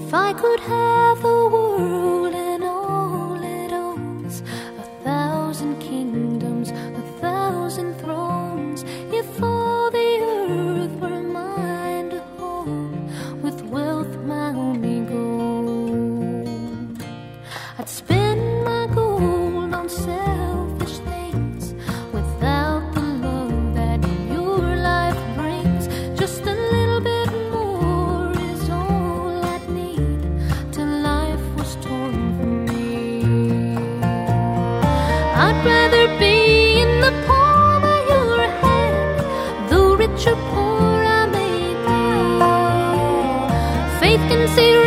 If I could have the world and all it owns, 1,000 kingdoms, 1,000 thrones, if all the earth were mine to hold, with wealth my only goal, I'd spend my gold on selfish things without the love that your life brings. Just a little bit more is all I'd need till life was torn from me. I'd rather be in the palm of your hand, though rich or poor I may be. Faith can see